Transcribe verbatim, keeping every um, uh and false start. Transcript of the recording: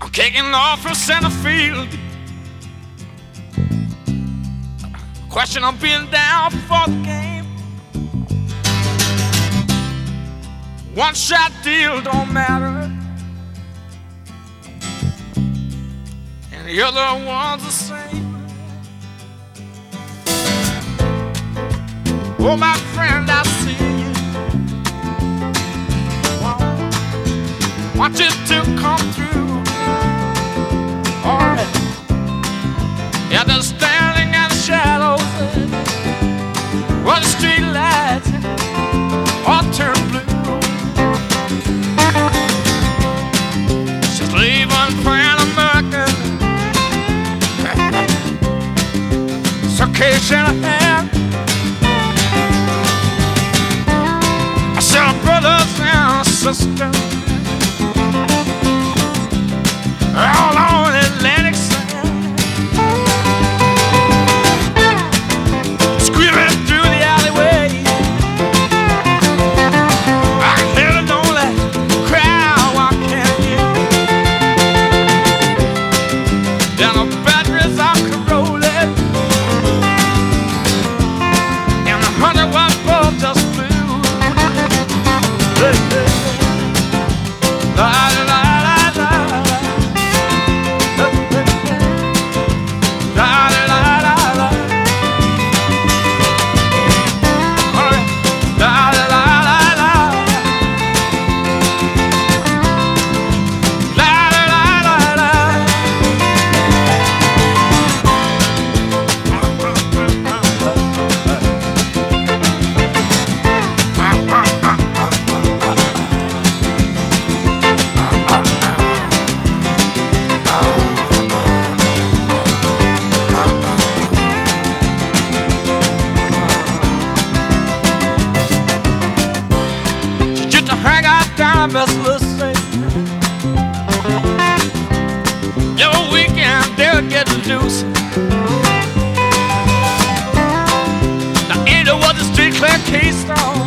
Kicking off from center field. Question on being down for the game. One shot deal don't matter, and the other one's the same. Oh, my friend, I see you. Want you to come through. All right. Yeah, they're standing in the shadows while the street lights all turn blue. She's leaving for America. Suitcase in her hand. I said, brothers and sisters, all on Atlantic sand, screaming through the alleyway. I can hear the lonely crowd walking in. Down the batteries are corroded, and the hundred watt bulb just blew. Hey, hey, la, la, la. Best listen. Your weekend they'll get loose. The angel was the street clear keystone.